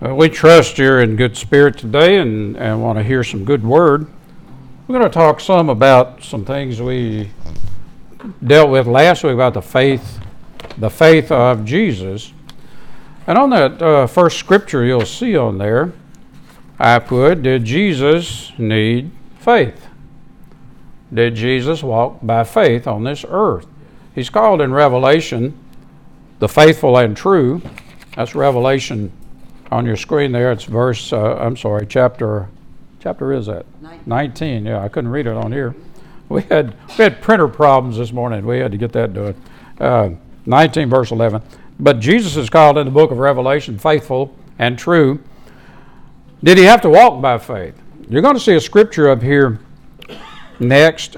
Well, we trust you're in good spirit today and want to hear some good word. We're going to talk some about some things we dealt with last week about the faith of Jesus. And on that first scripture you'll see on there, I put, did Jesus need faith? Did Jesus walk by faith on this earth? He's called in Revelation the faithful and true. That's Revelation on your screen there. It's chapter is that? 19. Yeah, I couldn't read it on here. We had printer problems this morning. We had to get that done. 19 verse 11. But Jesus is called in the book of Revelation faithful and true. Did he have to walk by faith? You're going to see a scripture up here next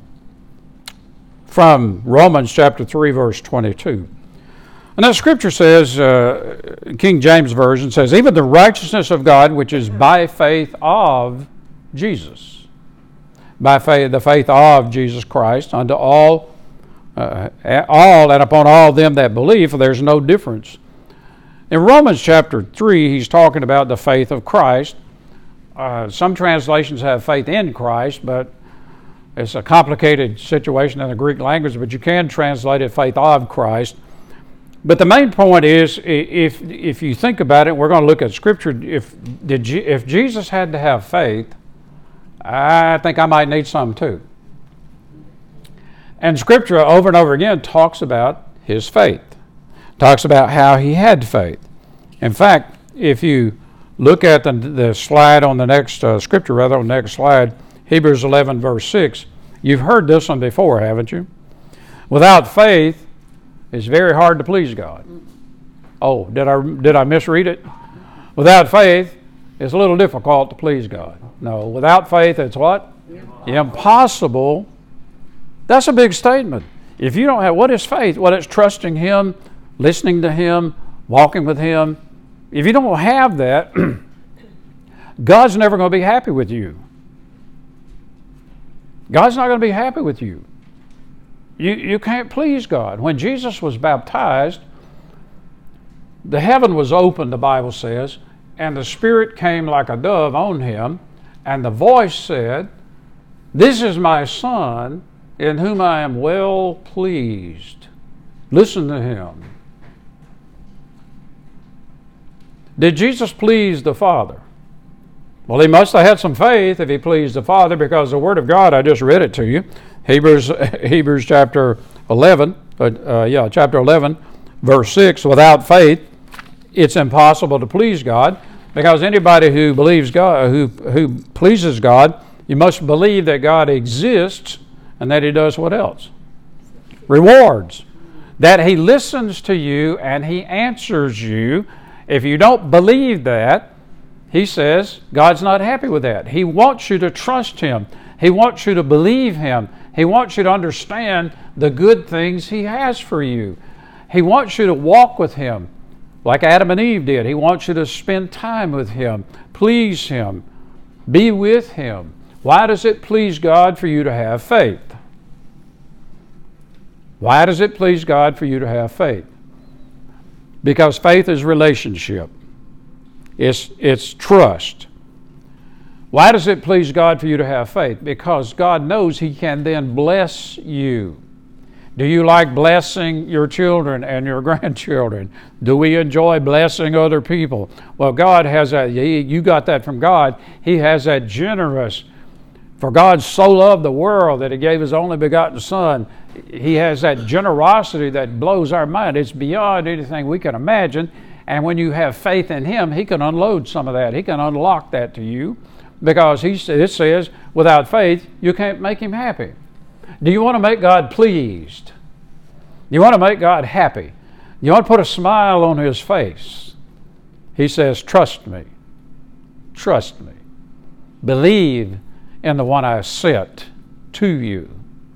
from Romans chapter 3 verse 22. And that scripture says, King James Version says, even the righteousness of God, which is by faith of Jesus. By faith, the faith of Jesus Christ, unto all and upon all them that believe, for there's no difference. In Romans chapter 3, he's talking about the faith of Christ. Some translations have faith in Christ, but it's a complicated situation in the Greek language, but you can translate it faith of Christ. But the main point is, if you think about it, we're going to look at Scripture. If Jesus had to have faith, I think I might need some too. And Scripture over and over again talks about his faith, talks about how he had faith. In fact, if you look at the slide on the next Scripture, on the next slide, Hebrews 11 verse 6, you've heard this one before, haven't you? Without faith, it's very hard to please God. Oh, did I misread it? Without faith, it's a little difficult to please God. No, without faith, it's what? Impossible. That's a big statement. If you don't have, what is faith? Well, it's trusting Him, listening to Him, walking with Him. If you don't have that, God's never going to be happy with you. God's not going to be happy with you. You can't please God. When Jesus was baptized, the heaven was open, the Bible says, and the Spirit came like a dove on him, and the voice said, "This is my Son, in whom I am well pleased. Listen to him." Did Jesus please the Father? Well, he must have had some faith if he pleased the Father, because the Word of God, I just read it to you, Hebrews chapter 11, chapter 11, verse 6, without faith, it's impossible to please God, because anybody who believes God, who pleases God, you must believe that God exists and that He does what else? Rewards. That He listens to you and He answers you. If you don't believe that, He says God's not happy with that. He wants you to trust Him. He wants you to believe Him. He wants you to understand the good things He has for you. He wants you to walk with Him like Adam and Eve did. He wants you to spend time with Him, please Him, be with Him. Why does it please God for you to have faith? Why does it please God for you to have faith? Because faith is relationship. It's trust. Why does it please God for you to have faith? Because God knows He can then bless you. Do you like blessing your children and your grandchildren? Do we enjoy blessing other people? Well, God has that. You got that from God. He has that generous. For God so loved the world that He gave His only begotten Son. He has that generosity that blows our mind. It's beyond anything we can imagine. And when you have faith in Him, He can unload some of that. He can unlock that to you. Because it says, without faith, you can't make Him happy. Do you want to make God pleased? You want to make God happy? You want to put a smile on His face? He says, trust me. Trust me. Believe in the one I sent to you.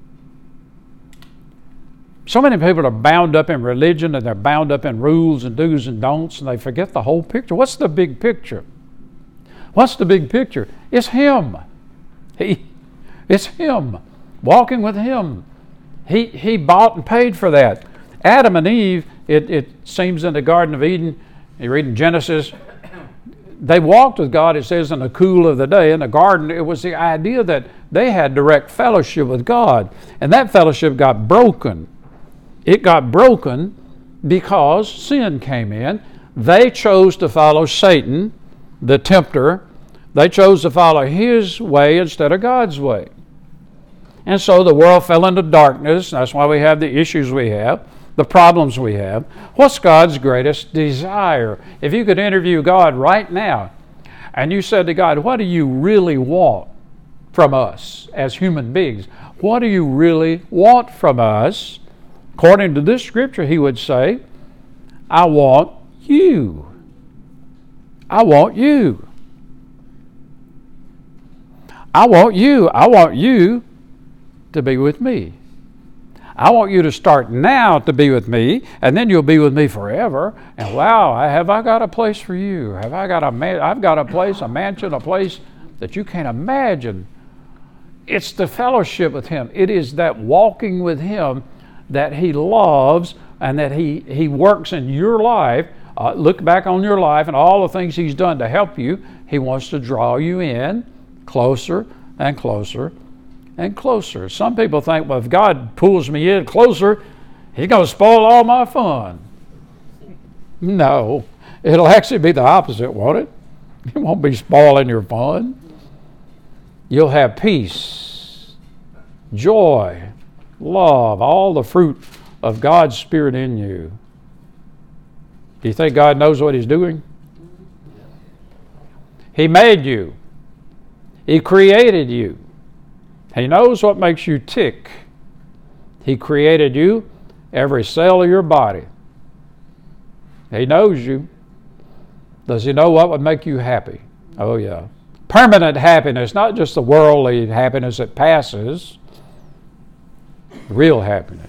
So many people are bound up in religion, and they're bound up in rules and do's and don'ts, and they forget the whole picture. What's the big picture? What's the big picture? It's Him. It's Him. Walking with Him. He bought and paid for that. Adam and Eve, it seems in the Garden of Eden, you read in Genesis, they walked with God, it says, in the cool of the day in the garden. It was the idea that they had direct fellowship with God. And that fellowship got broken. It got broken because sin came in. They chose to follow Satan, the tempter. They chose to follow his way instead of God's way. And so the world fell into darkness. That's why we have the issues we have, the problems we have. What's God's greatest desire? If you could interview God right now and you said to God, what do you really want from us as human beings? What do you really want from us? According to this scripture, he would say, I want you. I want you. I want you. I want you to be with me. I want you to start now to be with me, and then you'll be with me forever. And wow, have I got a place for you? Have I got I've got a place, a mansion, a place that you can't imagine. It's the fellowship with him. It is that walking with him that he loves and that he works in your life. Look back on your life and all the things he's done to help you. He wants to draw you in closer and closer and closer. Some people think, well, if God pulls me in closer, he's going to spoil all my fun. No, it'll actually be the opposite, won't it? It won't be spoiling your fun. You'll have peace, joy, love, all the fruit of God's Spirit in you. Do you think God knows what he's doing? He made you. He created you. He knows what makes you tick. He created you, every cell of your body. He knows you. Does he know what would make you happy? Oh, yeah. Permanent happiness, not just the worldly happiness that passes. Real happiness.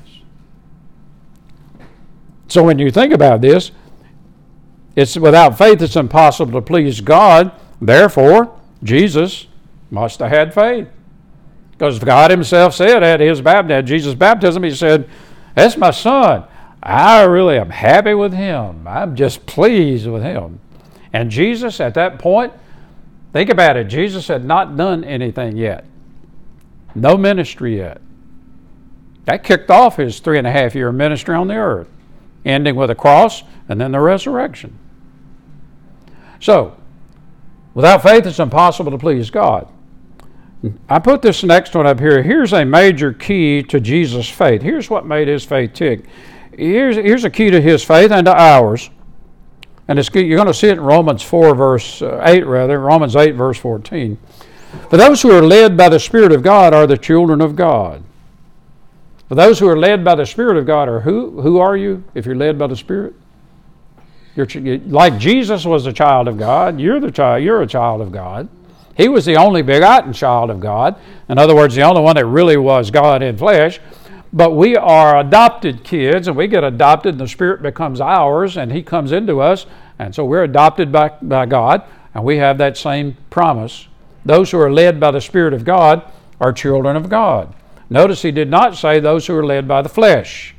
So when you think about this, it's without faith it's impossible to please God. Therefore, Jesus must have had faith. Because God himself said at Jesus' baptism, he said, that's my son. I really am happy with him. I'm just pleased with him. And Jesus at that point, think about it, Jesus had not done anything yet. No ministry yet. That kicked off his 3.5-year ministry on the earth, ending with a cross and then the resurrection. So, without faith it's impossible to please God. I put this next one up here. Here's a major key to Jesus' faith. Here's what made his faith tick. Here's a key to his faith and to ours. And you're going to see it in Romans 8, verse 14. For those who are led by the Spirit of God are the children of God. For those who are led by the Spirit of God are who? Who are you if you're led by the Spirit? Like Jesus was a child of God, you're a child of God. He was the only begotten child of God. In other words, the only one that really was God in flesh. But we are adopted kids, and we get adopted, and the Spirit becomes ours, and he comes into us. And so we're adopted by God, and we have that same promise. Those who are led by the Spirit of God are children of God. Notice he did not say those who are led by the flesh.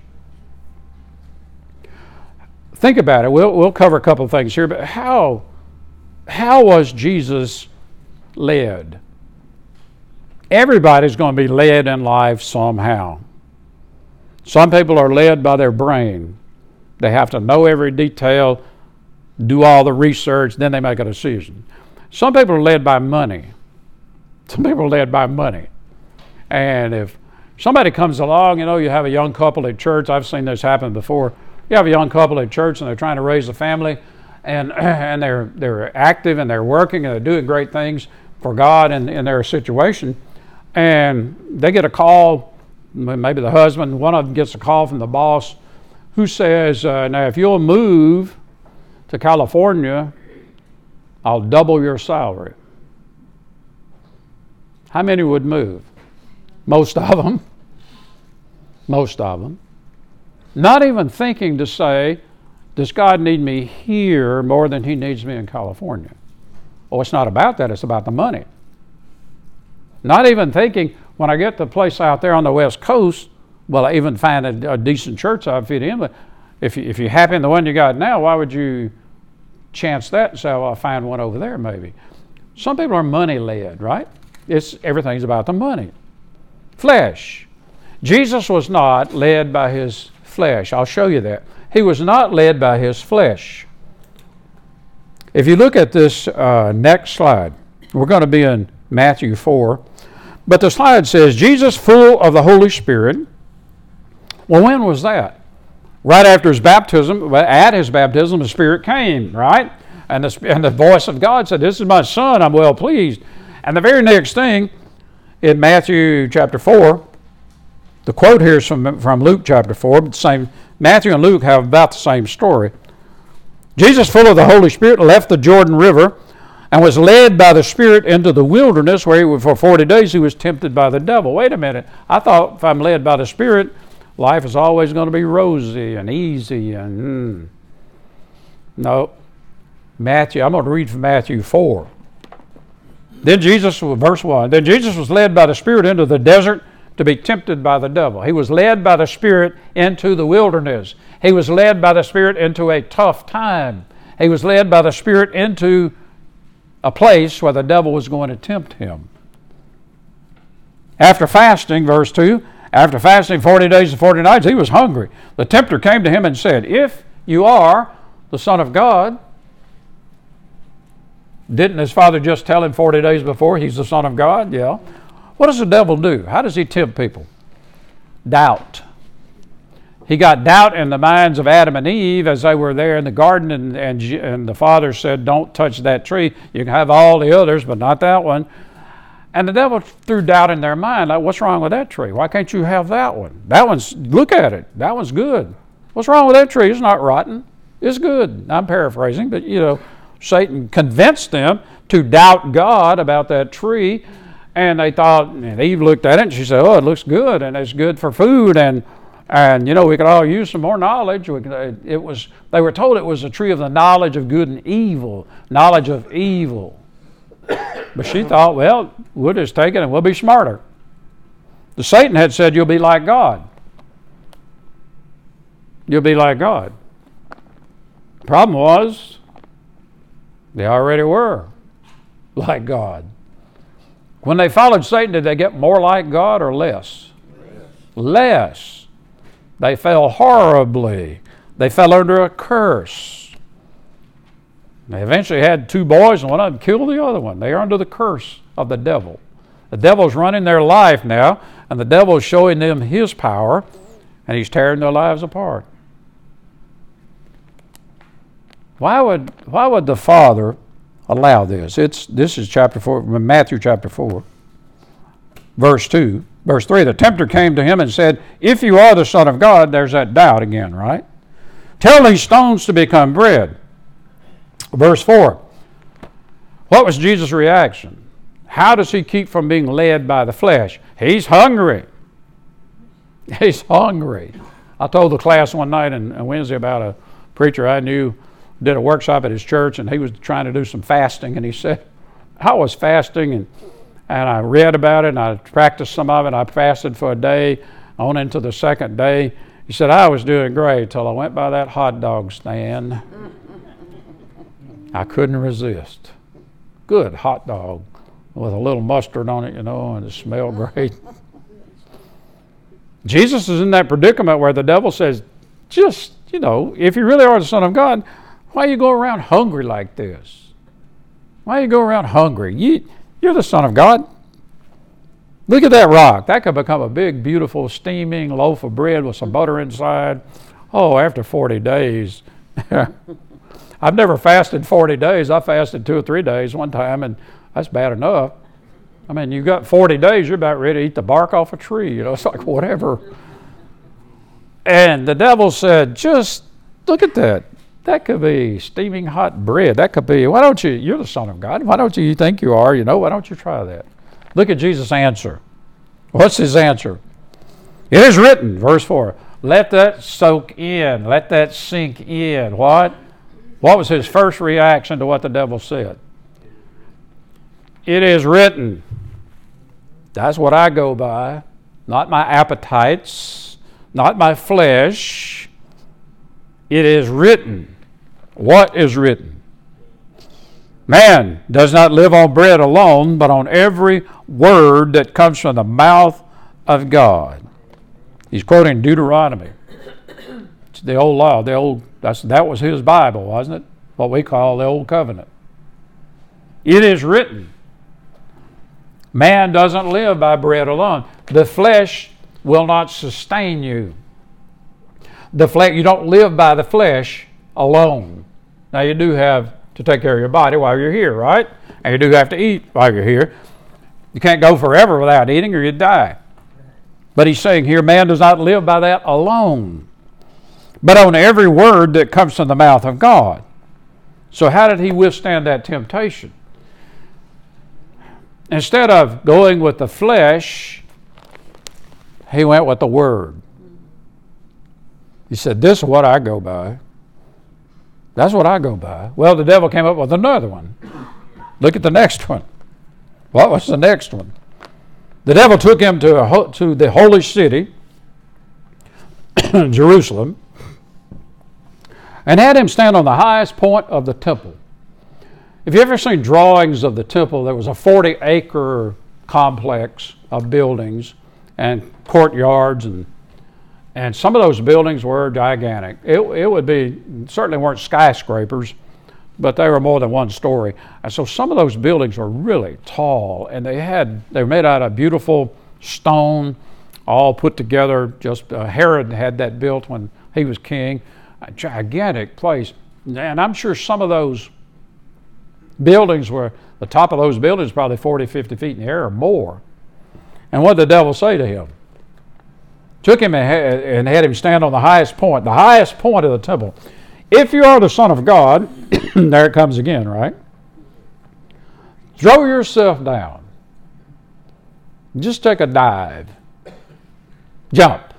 Think about it. We'll cover a couple of things here, but how was Jesus led? Everybody's going to be led in life somehow. Some people are led by their brain. They have to know every detail, do all the research, then they make a decision. Some people are led by money. Some people are led by money. And if somebody comes along, you have a young couple at church, I've seen this happen before. You have a young couple at church and they're trying to raise a family, and they're active and they're working and they're doing great things for God in their situation, and they get a call, maybe the husband, one of them gets a call from the boss who says, now if you'll move to California, I'll double your salary. How many would move? Most of them. Most of them. Not even thinking to say, does God need me here more than he needs me in California? Oh, it's not about that. It's about the money. Not even thinking, when I get to a place out there on the West Coast, well, I even find a decent church I'd fit in. But if you're happy in the one you got now, why would you chance that and say, well, I'll find one over there maybe. Some people are money-led, right? Everything's about the money. Flesh. Jesus was not led by his flesh. I'll show you that. He was not led by his flesh. If you look at this next slide, we're going to be in Matthew 4. But the slide says, Jesus full of the Holy Spirit. Well, when was that? Right after his baptism. At his baptism, the Spirit came, right? And the voice of God said, this is my Son, I'm well pleased. And the very next thing, in Matthew chapter 4, the quote here is from Luke chapter 4, but Matthew and Luke have about the same story. Jesus, full of the Holy Spirit, left the Jordan River and was led by the Spirit into the wilderness, where for 40 days he was tempted by the devil. Wait a minute. I thought if I'm led by the Spirit, life is always going to be rosy and easy. And No. I'm going to read from Matthew 4. Then Jesus, verse 1, then Jesus was led by the Spirit into the desert to be tempted by the devil. He was led by the Spirit into the wilderness. He was led by the Spirit into a tough time. He was led by the Spirit into a place where the devil was going to tempt him. After fasting, verse 2, after fasting 40 days and 40 nights, he was hungry. The tempter came to him and said, if you are the Son of God, didn't his father just tell him 40 days before he's the Son of God? Yeah. What does the devil do? How does he tempt people? Doubt. He got doubt in the minds of Adam and Eve as they were there in the garden, and the father said, don't touch that tree. You can have all the others, but not that one. And the devil threw doubt in their mind, like, what's wrong with that tree? Why can't you have that one? Look at it. That one's good. What's wrong with that tree? It's not rotten. It's good. I'm paraphrasing, but Satan convinced them to doubt God about that tree, and they thought, and Eve looked at it and she said, oh, it looks good, and it's good for food, and we could all use some more knowledge. They were told it was a tree of the knowledge of good and evil, knowledge of evil. But she thought, well, we'll just take it and we'll be smarter. The Satan had said, you'll be like God. You'll be like God. The problem was, they already were like God. When they followed Satan, did they get more like God or less? Less. They fell horribly. They fell under a curse. They eventually had two boys, and one of them killed the other one. They are under the curse of the devil. The devil's running their life now, and the devil's showing them his power, and he's tearing their lives apart. Why would the Father allow this? This is chapter 4, Matthew chapter 4, verse 2. Verse 3, the tempter came to him and said, if you are the Son of God, there's that doubt again, right? Tell these stones to become bread. Verse 4, what was Jesus' reaction? How does he keep from being led by the flesh? He's hungry. He's hungry. I told the class one night on Wednesday about a preacher I knew did a workshop at his church, and he was trying to do some fasting, and he said, I was fasting, and I read about it, and I practiced some of it. I fasted for a day, on into the second day. He said, I was doing great till I went by that hot dog stand. I couldn't resist. Good hot dog with a little mustard on it, and it smelled great. Jesus is in that predicament where the devil says, just, if you really are the Son of God, why you go around hungry like this? Why you go around hungry? You're the Son of God. Look at that rock. That could become a big, beautiful, steaming loaf of bread with some butter inside. Oh, after 40 days. I've never fasted 40 days. I fasted 2 or 3 days one time, and that's bad enough. I mean, you've got 40 days, you're about ready to eat the bark off a tree. It's like whatever. And the devil said, just look at that. That could be steaming hot bread. That could be, you're the Son of God. Why don't you think you are? Why don't you try that? Look at Jesus' answer. What's his answer? It is written, verse 4, let that soak in. Let that sink in. What? What was his first reaction to what the devil said? It is written. That's what I go by. Not my appetites, not my flesh. It is written. What is written? Man does not live on bread alone, but on every word that comes from the mouth of God. He's quoting Deuteronomy. It's the old law. That was his Bible, wasn't it? What we call the Old Covenant. It is written. Man doesn't live by bread alone. The flesh will not sustain you. You don't live by the flesh alone. Now you do have to take care of your body while you're here, right? And you do have to eat while you're here. You can't go forever without eating or you'd die. But he's saying here, man does not live by that alone, but on every word that comes from the mouth of God. So how did he withstand that temptation? Instead of going with the flesh, he went with the word. He said, this is what I go by. That's what I go by. Well, the devil came up with another one. Look at the next one. What was the next one? The devil took him to the holy city, Jerusalem, and had him stand on the highest point of the temple. If you ever seen drawings of the temple, there was a 40-acre complex of buildings and courtyards, and some of those buildings were gigantic. It would be, certainly weren't skyscrapers, but they were more than one story. And so some of those buildings were really tall, and they were made out of beautiful stone, all put together. Just Herod had that built when he was king. A gigantic place. And I'm sure some of those buildings the top of those buildings probably 40, 50 feet in the air or more. And what did the devil say to him? Took him and had him stand on the highest point of the temple. If you are the Son of God, there it comes again, right? Throw yourself down. Just take a dive. Jump.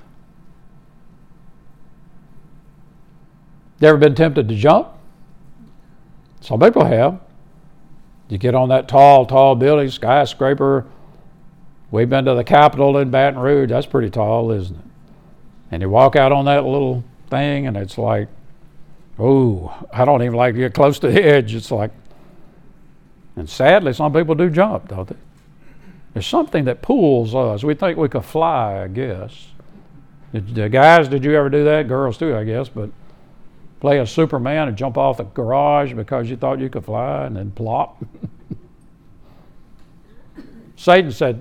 You ever been tempted to jump? Some people have. You get on that tall building, skyscraper. We've been to the Capitol in Baton Rouge. That's pretty tall, isn't it? And you walk out on that little thing, and it's like, oh, I don't even like to get close to the edge. It's like, and sadly, some people do jump, don't they? There's something that pulls us. We think we could fly, I guess. The guys, did you ever do that? Girls too, I guess, but play a Superman and jump off the garage because you thought you could fly and then plop. Satan said,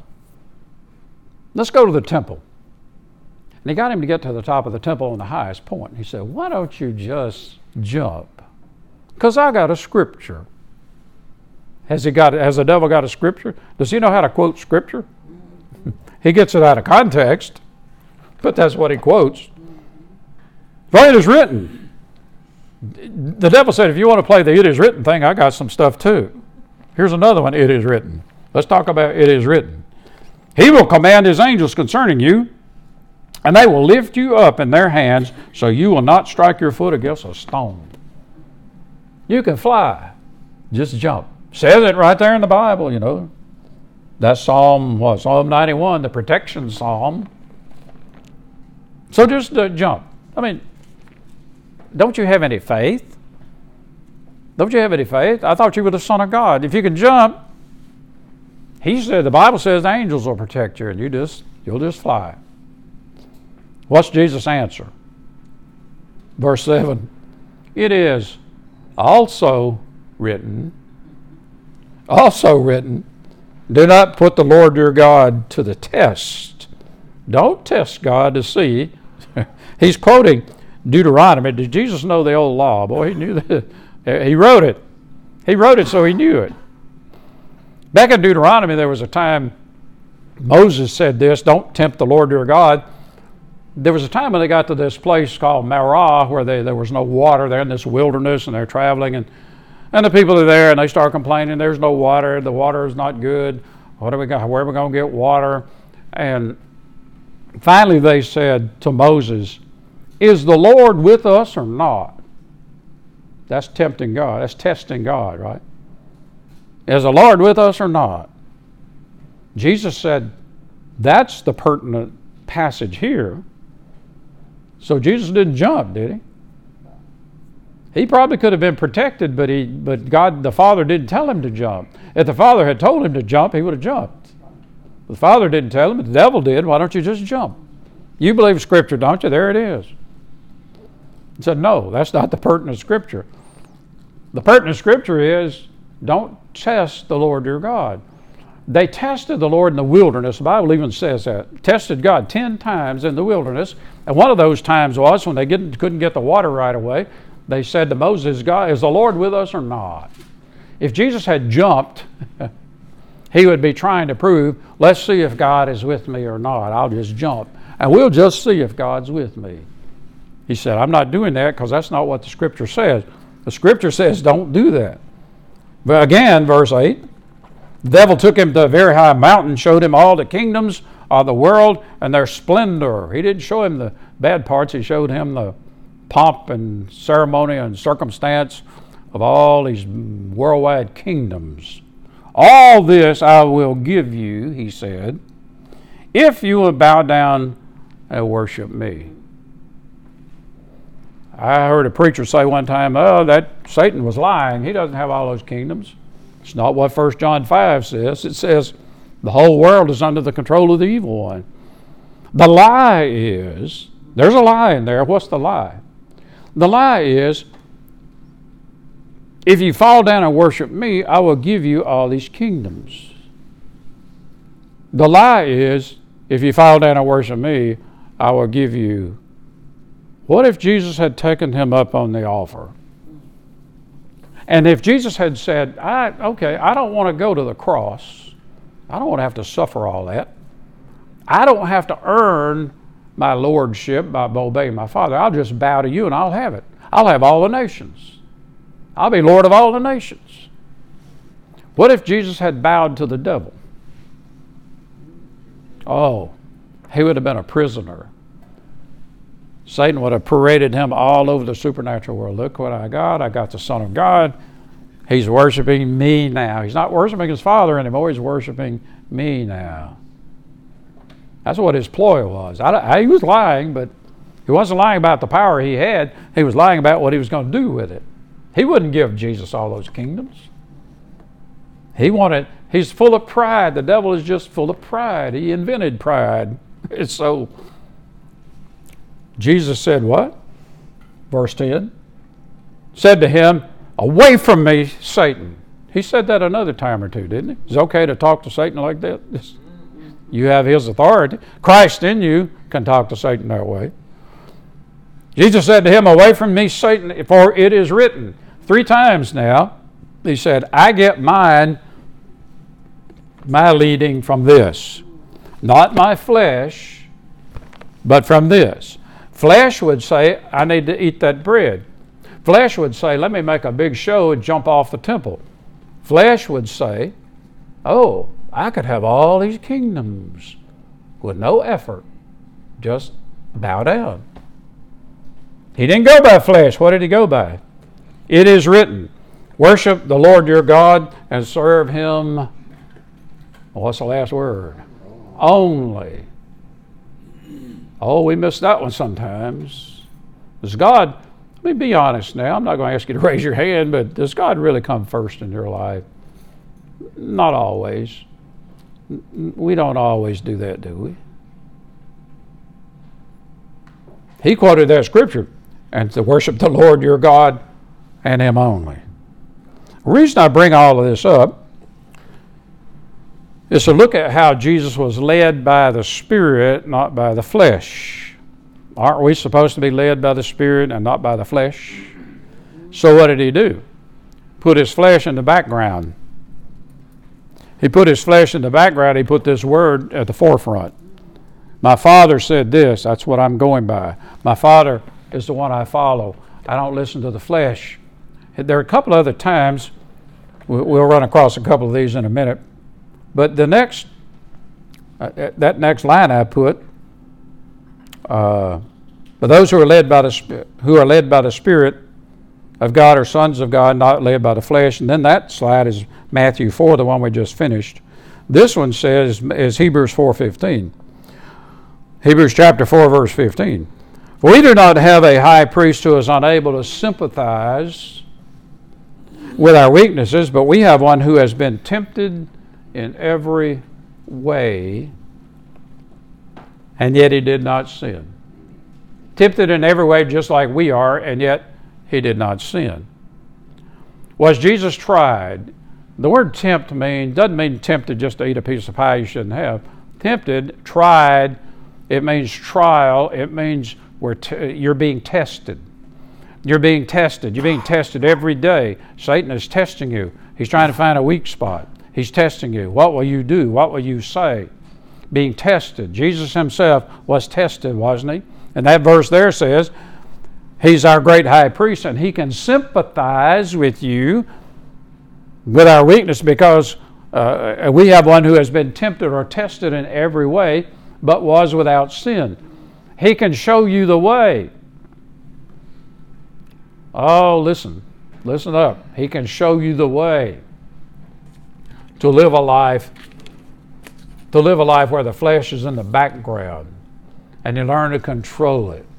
let's go to the temple. And he got him to get to the top of the temple on the highest point. He said, why don't you just jump? Because I got a scripture. Has the devil got a scripture? Does he know how to quote scripture? He gets it out of context, but that's what he quotes. For it is written. The devil said, if you want to play the it is written thing, I got some stuff too. Here's another one, it is written. Let's talk about it is written. He will command his angels concerning you, and they will lift you up in their hands, so you will not strike your foot against a stone. You can fly. Just jump. Says it right there in the Bible, That's Psalm 91, the protection psalm. So just jump. I mean, don't you have any faith? Don't you have any faith? I thought you were the Son of God. If you can jump, he said, the Bible says the angels will protect you, and you'll just fly. What's Jesus' answer? Verse 7. It is also written, do not put the Lord your God to the test. Don't test God to see. He's quoting Deuteronomy. Did Jesus know the old law? Boy, he knew that. He wrote it. He wrote it so he knew it. Back in Deuteronomy, there was a time Moses said this, don't tempt the Lord your God. There was a time when they got to this place called Marah where there was no water. They're in this wilderness and they're traveling and the people are there and they start complaining, there's no water, the water is not good. What do we got? Where are we going to get water? And finally they said to Moses, is the Lord with us or not? That's tempting God. That's testing God, right? Is the Lord with us or not? Jesus said, that's the pertinent passage here. So Jesus didn't jump, did he? He probably could have been protected, but God, the Father, didn't tell him to jump. If the Father had told him to jump, he would have jumped. The Father didn't tell him, the devil did. Why don't you just jump? You believe Scripture, don't you? There it is. He said, no, that's not the pertinent Scripture. The pertinent Scripture is, don't test the Lord your God. They tested the Lord in the wilderness. The Bible even says that. Tested God 10 times in the wilderness. And one of those times was when they couldn't get the water right away. They said to Moses, God, is the Lord with us or not? If Jesus had jumped, he would be trying to prove, let's see if God is with me or not. I'll just jump. And we'll just see if God's with me. He said, I'm not doing that because that's not what the Scripture says. The Scripture says don't do that. But again, verse 8, the devil took him to a very high mountain, showed him all the kingdoms of the world and their splendor. He didn't show him the bad parts. He showed him the pomp and ceremony and circumstance of all these worldwide kingdoms. All this I will give you, he said, if you will bow down and worship me. I heard a preacher say one time, that Satan was lying. He doesn't have all those kingdoms. It's not what 1 John 5 says. It says the whole world is under the control of the evil one. The lie is, there's a lie in there. What's the lie? The lie is, if you fall down and worship me, I will give you all these kingdoms. The lie is, if you fall down and worship me, I will give you. What if Jesus had taken him up on the offer? And if Jesus had said, I don't want to go to the cross. I don't want to have to suffer all that. I don't have to earn my lordship by obeying my Father. I'll just bow to you and I'll have it. I'll have all the nations. I'll be Lord of all the nations. What if Jesus had bowed to the devil? Oh, he would have been a prisoner. Satan would have paraded him all over the supernatural world. Look what I got. I got the Son of God. He's worshiping me now. He's not worshiping his Father anymore. He's worshiping me now. That's what his ploy was. He was lying, but he wasn't lying about the power he had. He was lying about what he was going to do with it. He wouldn't give Jesus all those kingdoms. He's full of pride. The devil is just full of pride. He invented pride. It's so... Jesus said what? Verse 10. Said to him, away from me, Satan. He said that another time or two, didn't he? It's okay to talk to Satan like that. You have his authority. Christ in you can talk to Satan that way. Jesus said to him, away from me, Satan, for it is written. 3 times now, he said, I get my leading from this. Not my flesh, but from this. Flesh would say, I need to eat that bread. Flesh would say, let me make a big show and jump off the temple. Flesh would say, oh, I could have all these kingdoms with no effort. Just bow down. He didn't go by flesh. What did he go by? It is written, worship the Lord your God and serve him. What's the last word? Only. Oh, we miss that one sometimes. Does God, let me be honest now, I'm not going to ask you to raise your hand, but does God really come first in your life? Not always. We don't always do that, do we? He quoted that scripture, and to worship the Lord your God and him only. The reason I bring all of this up is to look at how Jesus was led by the Spirit, not by the flesh. Aren't we supposed to be led by the Spirit and not by the flesh? So what did he do? Put his flesh in the background. He put his flesh in the background. He put this word at the forefront. My Father said this. That's what I'm going by. My Father is the one I follow. I don't listen to the flesh. There are a couple other times. We'll run across a couple of these in a minute. But the next, that next line I put, but those who are led by the Spirit of God are sons of God, not led by the flesh. And then that slide is Matthew 4, the one we just finished. This one is Hebrews 4:15. Hebrews chapter 4, verse 15. We do not have a high priest who is unable to sympathize with our weaknesses, but we have one who has been tempted in every way, and yet he did not sin. Tempted in every way just like we are, and yet he did not sin. Was Jesus tried? The word tempt doesn't mean tempted just to eat a piece of pie you shouldn't have. Tempted, tried, it means trial. It means you're being tested. You're being tested. You're being tested every day. Satan is testing you. He's trying to find a weak spot. He's testing you. What will you do? What will you say? Being tested. Jesus himself was tested, wasn't he? And that verse there says, he's our great high priest, and he can sympathize with you with our weakness because we have one who has been tempted or tested in every way, but was without sin. He can show you the way. Oh, listen up. He can show you the way to live a life where the flesh is in the background and you learn to control it.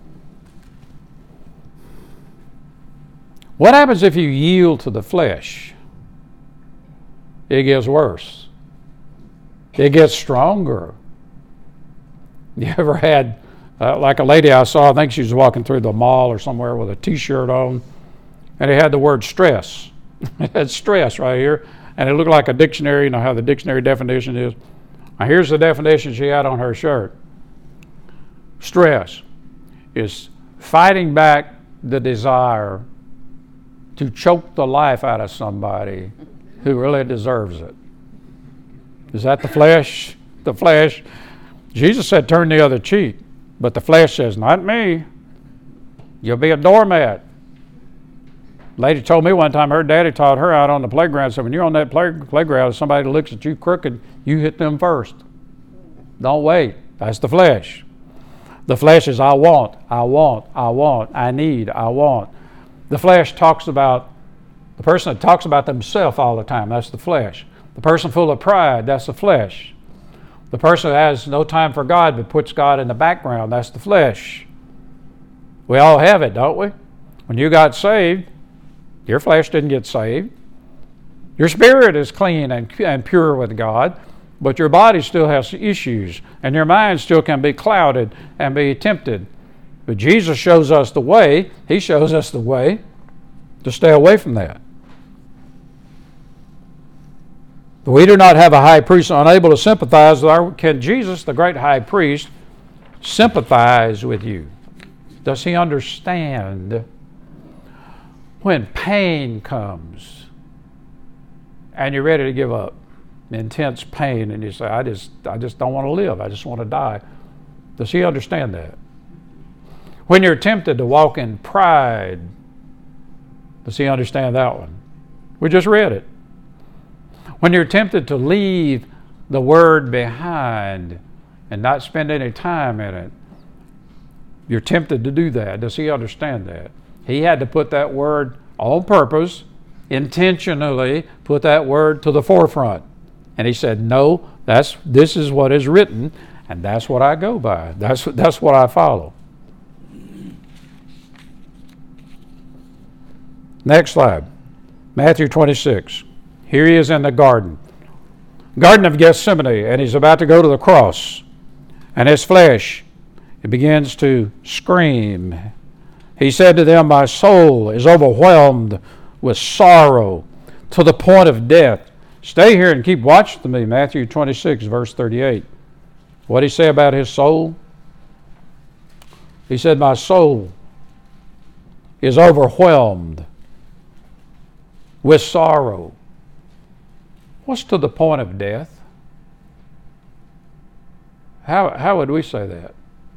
What happens if you yield to the flesh? It gets worse. It gets stronger. You ever had, like a lady I saw, I think she was walking through the mall or somewhere with a t-shirt on, and it had the word stress. It had stress right here, and it looked like a dictionary. You know how the dictionary definition is? Now here's the definition she had on her shirt. Stress is fighting back the desire to choke the life out of somebody who really deserves it. Is that the flesh? The flesh. Jesus said, turn the other cheek. But the flesh says, not me. You'll be a doormat. Lady told me one time her daddy taught her out on the playground. So when you're on that playground, if somebody looks at you crooked, you hit them first. Don't wait. That's the flesh. The flesh is I want, I need, I want. The flesh talks about, the person that talks about themselves all the time, that's the flesh. The person full of pride, that's the flesh. The person that has no time for God but puts God in the background, that's the flesh. We all have it, don't we? When you got saved, your flesh didn't get saved. Your spirit is clean and pure with God, but your body still has issues, and your mind still can be clouded and be tempted. But Jesus shows us the way. He shows us the way to stay away from that. We do not have a high priest unable to sympathize with our... Can Jesus, the great high priest, sympathize with you? Does he understand when pain comes and you're ready to give up? Intense pain, and you say, I just don't want to live. I just want to die. Does he understand that? When you're tempted to walk in pride, does he understand that one? We just read it. When you're tempted to leave the Word behind and not spend any time in it, you're tempted to do that. Does he understand that? He had to put that Word on purpose, intentionally put that Word to the forefront. And he said, no, this is what is written, and that's what I go by. That's what I follow. Next slide. Matthew 26. Here he is in the Garden of Gethsemane, and he's about to go to the cross. And his flesh, it begins to scream. He said to them, my soul is overwhelmed with sorrow to the point of death. Stay here and keep watch with me. Matthew 26, verse 38. What did he say about his soul? He said, my soul is overwhelmed with sorrow. What's to the point of death? How would we say that?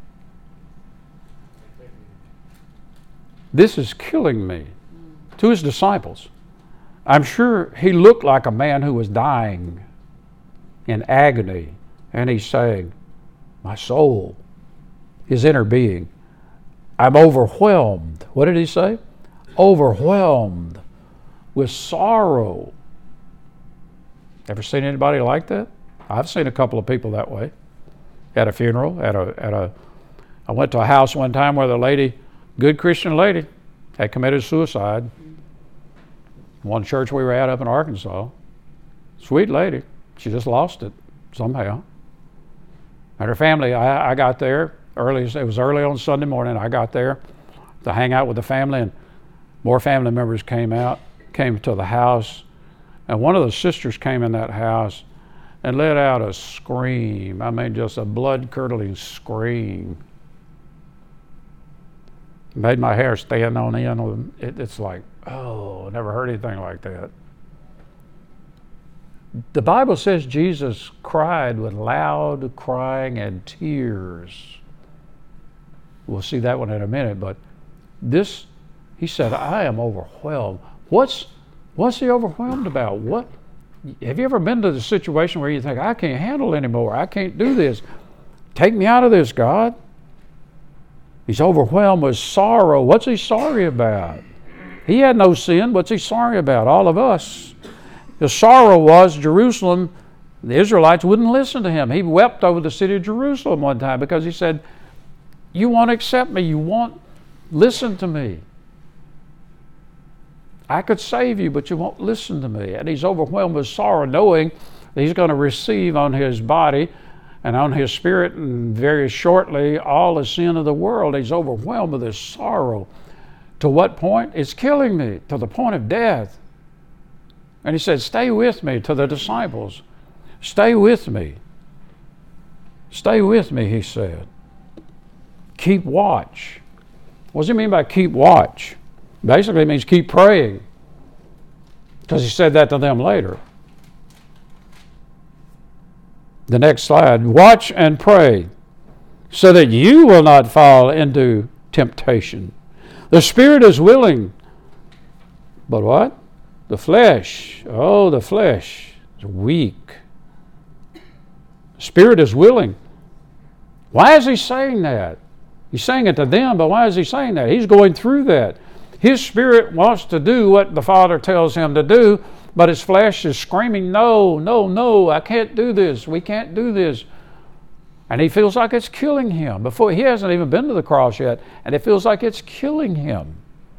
This is killing me. To his disciples. I'm sure he looked like a man who was dying in agony. And he's saying, my soul, his inner being, I'm overwhelmed. What did he say? Overwhelmed with sorrow. Ever seen anybody like that? I've seen a couple of people that way. At a funeral, at I went to a house one time where the lady, good Christian lady, had committed suicide. One church we were at up in Arkansas. Sweet lady. She just lost it somehow. And her family, I got there early. It was early on Sunday morning. I got there to hang out with the family, and more family members came to the house. And one of the sisters came in that house and let out a scream. I mean, just a blood-curdling scream. Made my hair stand on end. It's like, oh, I never heard anything like that. The Bible says Jesus cried with loud crying and tears. We'll see that one in a minute, but this, he said, I am overwhelmed. What's he overwhelmed about? What? Have you ever been to the situation where you think, I can't handle anymore, I can't do this, take me out of this, God? He's overwhelmed with sorrow. What's he sorry about? He had no sin. What's he sorry about? All of us. The sorrow was Jerusalem, the Israelites wouldn't listen to him. He wept over the city of Jerusalem one time because he said, you won't accept me, you won't listen to me. I could save you, but you won't listen to me. And he's overwhelmed with sorrow, knowing that he's going to receive on his body and on his spirit, and very shortly, all the sin of the world. He's overwhelmed with this sorrow. To what point? It's killing me, to the point of death. And he said, stay with me, to the disciples. Stay with me. Stay with me, he said. Keep watch. What does he mean by keep watch? Basically, it means keep praying. Because he said that to them later. The next slide. Watch and pray so that you will not fall into temptation. The spirit is willing, but what? The flesh. Oh, the flesh is weak. The spirit is willing. Why is he saying that? He's saying it to them, but why is he saying that? He's going through that. His spirit wants to do what the Father tells him to do, but his flesh is screaming, no, no, no, I can't do this. We can't do this. And he feels like it's killing him. He hasn't even been to the cross yet, and it feels like it's killing him.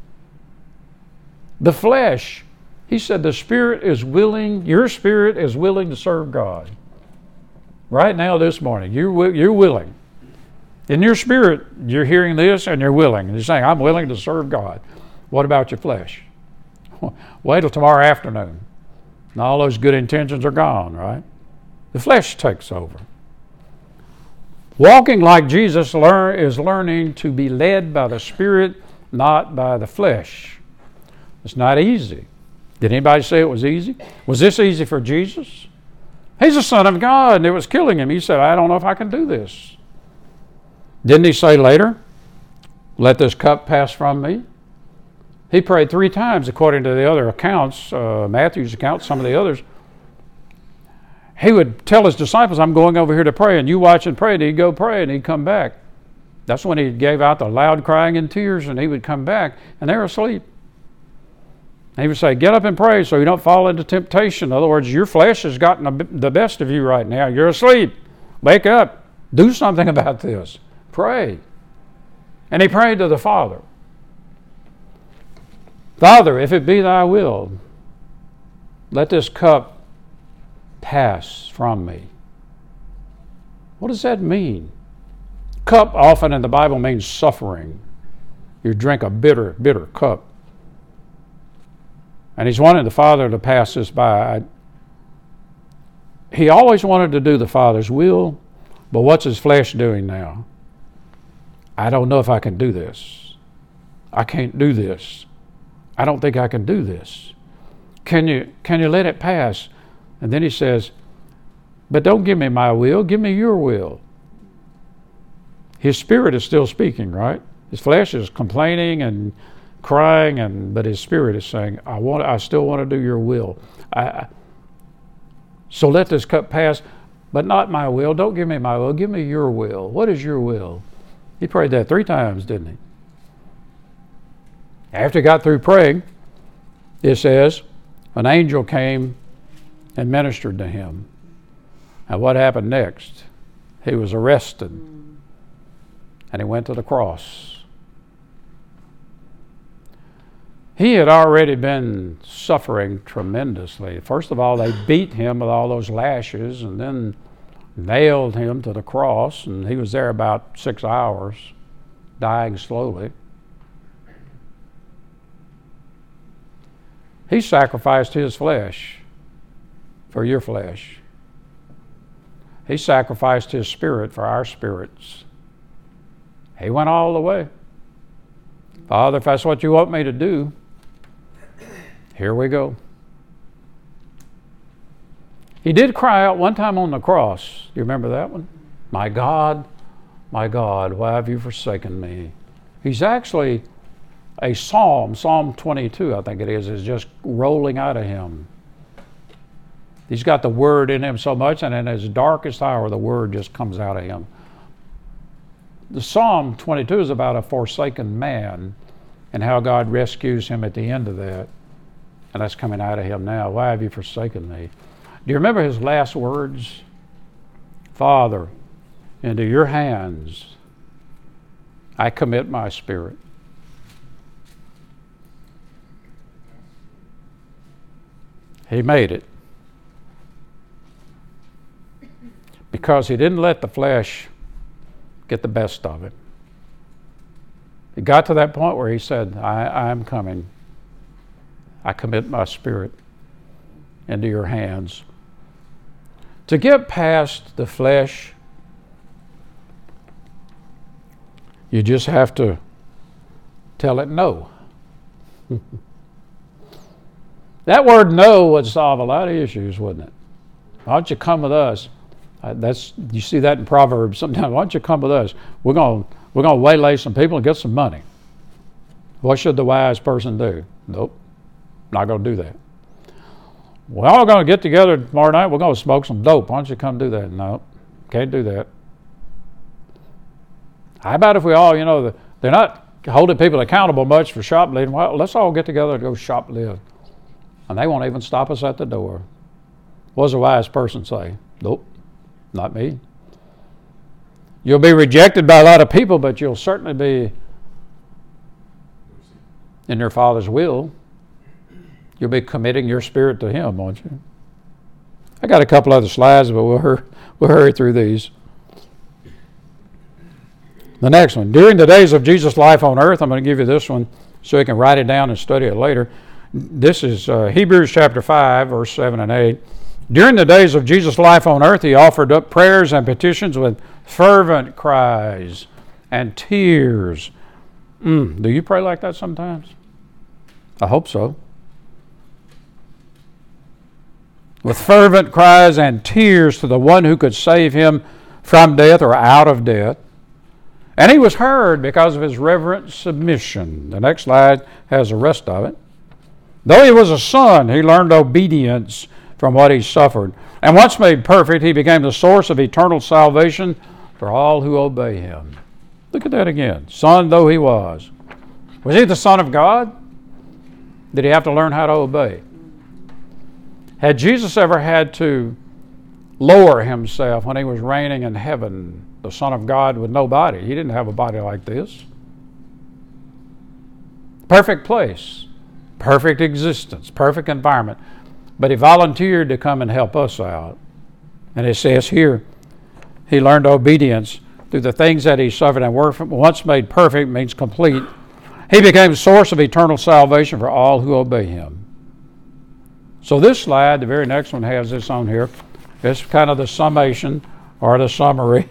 The flesh, he said, the spirit is willing, your spirit is willing to serve God. Right now, this morning, you're willing. In your spirit, you're hearing this and you're willing. And you're saying, I'm willing to serve God. What about your flesh? Wait till tomorrow afternoon. And all those good intentions are gone, right? The flesh takes over. Walking like Jesus is learning to be led by the Spirit, not by the flesh. It's not easy. Did anybody say it was easy? Was this easy for Jesus? He's the Son of God, and it was killing him. He said, I don't know if I can do this. Didn't he say later, let this cup pass from me? He prayed 3 times according to the other accounts, Matthew's account, some of the others. He would tell his disciples, I'm going over here to pray, and you watch and pray, and he'd go pray, and he'd come back. That's when he gave out the loud crying and tears, and he would come back, and they were asleep. And he would say, get up and pray so you don't fall into temptation. In other words, your flesh has gotten the best of you right now. You're asleep. Wake up. Do something about this. Pray. And he prayed to the Father. Father, if it be thy will, let this cup pass from me. What does that mean? Cup often in the Bible means suffering. You drink a bitter, bitter cup. And he's wanting the Father to pass this by. He always wanted to do the Father's will, but what's his flesh doing now? I don't know if I can do this. I can't do this. I don't think I can do this. Can you let it pass? And then he says, but don't give me my will, give me your will. His spirit is still speaking, right? His flesh is complaining and crying, but his spirit is saying, I still want to do your will. So let this cup pass, but not my will. Don't give me my will, give me your will. What is your will? He prayed that 3 times, didn't he? After he got through praying, it says, an angel came and ministered to him. And what happened next? He was arrested. and he went to the cross. He had already been suffering tremendously. First of all, they beat him with all those lashes and then nailed him to the cross, and he was there about 6 hours, dying slowly. He sacrificed his flesh for your flesh. He sacrificed his spirit for our spirits. He went all the way. Father, if that's what you want me to do, here we go. He did cry out one time on the cross. Do you remember that one? My God, why have you forsaken me? He's actually a psalm, Psalm 22, I think it is just rolling out of him. He's got the word in him so much, and in his darkest hour, the word just comes out of him. The Psalm 22 is about a forsaken man and how God rescues him at the end of that. And that's coming out of him now. Why have you forsaken me? Do you remember his last words? Father, into your hands I commit my spirit. He made it. Because he didn't let the flesh get the best of him. He got to that point where he said, I am coming. I commit my spirit into your hands. To get past the flesh, you just have to tell it no. That word no would solve a lot of issues, wouldn't it? Why don't you come with us? You see that in Proverbs sometimes. Why don't you come with us? We're going to waylay some people and get some money. What should the wise person do? Nope, not going to do that. We're all going to get together tomorrow night. We're going to smoke some dope. Why don't you come do that? No, can't do that. How about if we all, they're not holding people accountable much for shoplifting. Well, let's all get together and go shoplift. And they won't even stop us at the door. What does a wise person say? Nope, not me. You'll be rejected by a lot of people, but you'll certainly be in your Father's will. You'll be committing your spirit to Him, won't you? I got a couple other slides, but we'll hurry through these. The next one. During the days of Jesus' life on earth, I'm going to give you this one so you can write it down and study it later. This is Hebrews chapter 5, verse 7 and 8. During the days of Jesus' life on earth, He offered up prayers and petitions with fervent cries and tears. Do you pray like that sometimes? I hope so. With fervent cries and tears to the one who could save him from death or out of death. And He was heard because of His reverent submission. The next slide has the rest of it. Though He was a son, He learned obedience from what He suffered. And once made perfect, He became the source of eternal salvation for all who obey Him. Look at that again. Son though He was. Was He the Son of God? Did He have to learn how to obey? Had Jesus ever had to lower Himself when He was reigning in heaven, the Son of God with no body? He didn't have a body like this. Perfect place, perfect existence, perfect environment. But He volunteered to come and help us out. And it says here, He learned obedience through the things that He suffered, and once made perfect means complete. He became the source of eternal salvation for all who obey Him. So this slide, the very next one, has this on here. It's kind of the summation or the summary.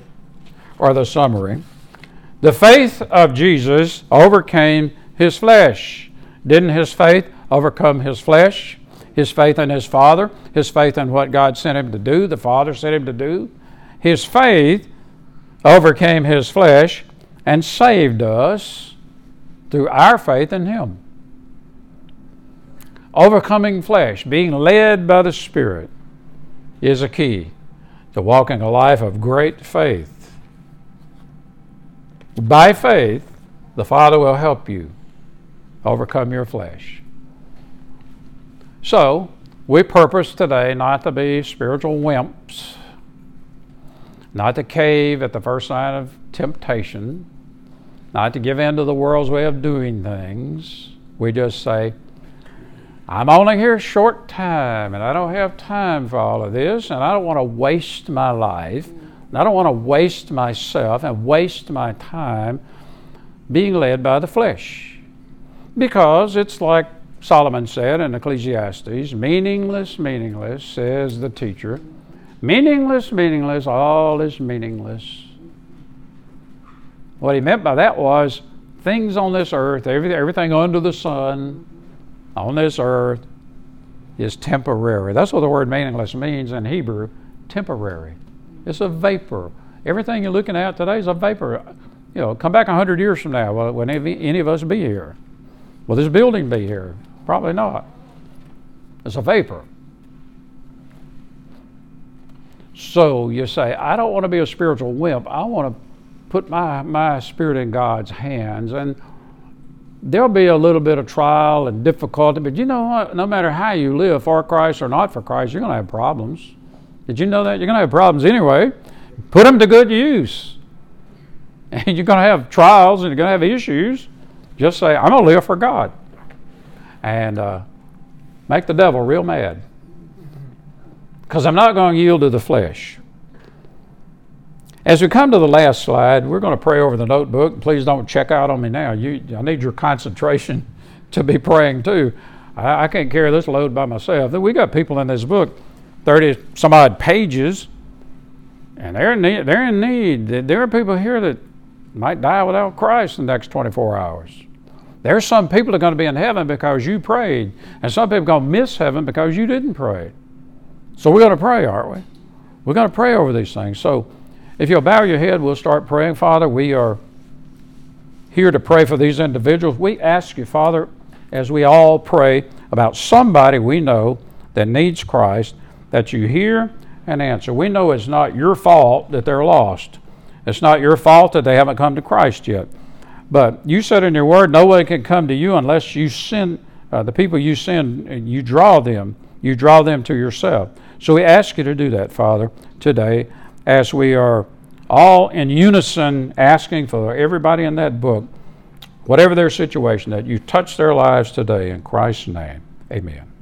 The faith of Jesus overcame His flesh. Didn't His faith overcome His flesh? His faith in His Father, His faith in what God sent Him to do, the Father sent Him to do. His faith overcame His flesh and saved us through our faith in Him. Overcoming flesh, being led by the Spirit, is a key to walking a life of great faith. By faith, the Father will help you overcome your flesh. So, we purpose today not to be spiritual wimps, not to cave at the first sign of temptation, not to give in to the world's way of doing things. We just say, I'm only here a short time, and I don't have time for all of this, and I don't want to waste my life, and I don't want to waste myself and waste my time being led by the flesh. Because it's like Solomon said in Ecclesiastes, meaningless, meaningless, says the teacher. Meaningless, meaningless, all is meaningless. What he meant by that was things on this earth, everything under the sun on this earth is temporary. That's what the word meaningless means in Hebrew, temporary. It's a vapor. Everything you're looking at today is a vapor. You know, come back 100 years from now, will any of us be here? Will this building be here? Probably not. It's a vapor. So you say, I don't want to be a spiritual wimp. I want to put my spirit in God's hands. And there'll be a little bit of trial and difficulty, but you know what? No matter how you live, for Christ or not for Christ, you're going to have problems. Did you know that? You're going to have problems anyway. Put them to good use. And you're going to have trials and you're going to have issues. Just say, I'm going to live for God. And make the devil real mad. Because I'm not going to yield to the flesh. As we come to the last slide, we're going to pray over the notebook. Please don't check out on me now. I need your concentration to be praying too. I can't carry this load by myself. We got people in this book, 30 some odd pages, and they're in need. There are people here that might die without Christ in the next 24 hours. There's some people that are going to be in heaven because you prayed, and some people are going to miss heaven because you didn't pray. So we're going to pray, aren't we? We're going to pray over these things. So if you'll bow your head, we'll start praying. Father, we are here to pray for these individuals. We ask you, Father, as we all pray about somebody we know that needs Christ, that you hear and answer. We know it's not your fault that they're lost. It's not your fault that they haven't come to Christ yet. But you said in your word, no one can come to you unless you send the people you send, and you draw them to yourself. So we ask you to do that, Father, today, as we are all in unison asking for everybody in that book, whatever their situation, that you touch their lives today in Christ's name. Amen.